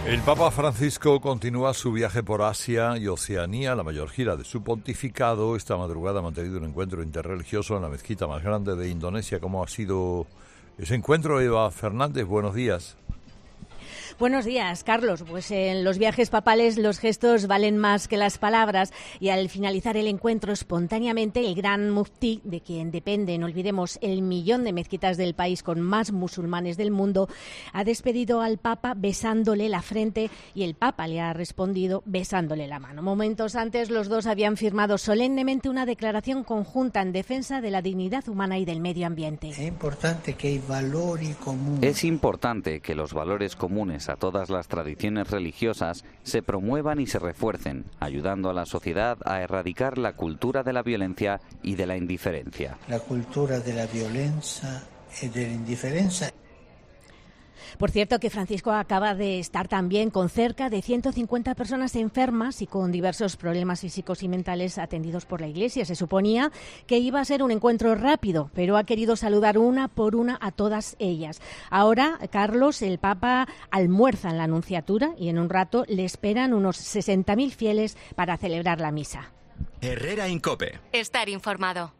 El Papa Francisco continúa su viaje por Asia y Oceanía, la mayor gira de su pontificado. Esta madrugada ha mantenido un encuentro interreligioso en la mezquita más grande de Indonesia. ¿Cómo ha sido ese encuentro, Eva Fernández? Buenos días. Buenos días, Carlos. Pues en los viajes papales los gestos valen más que las palabras y al finalizar el encuentro espontáneamente el gran muftí, de quien depende, no olvidemos, el millón de mezquitas del país con más musulmanes del mundo, ha despedido al Papa besándole la frente y el Papa le ha respondido besándole la mano. Momentos antes los dos habían firmado solemnemente una declaración conjunta en defensa de la dignidad humana y del medio ambiente. Es importante que los valores comunes a todas las tradiciones religiosas se promuevan y se refuercen, ayudando a la sociedad a erradicar la cultura de la violencia y de la indiferencia. La cultura de la violencia y de la indiferencia. Por cierto, que Francisco acaba de estar también con cerca de 150 personas enfermas y con diversos problemas físicos y mentales atendidos por la Iglesia. Se suponía que iba a ser un encuentro rápido, pero ha querido saludar una por una a todas ellas. Ahora, Carlos, el Papa almuerza en la Nunciatura y en un rato le esperan unos 60.000 fieles para celebrar la misa. Herrera Incope. Estar informado.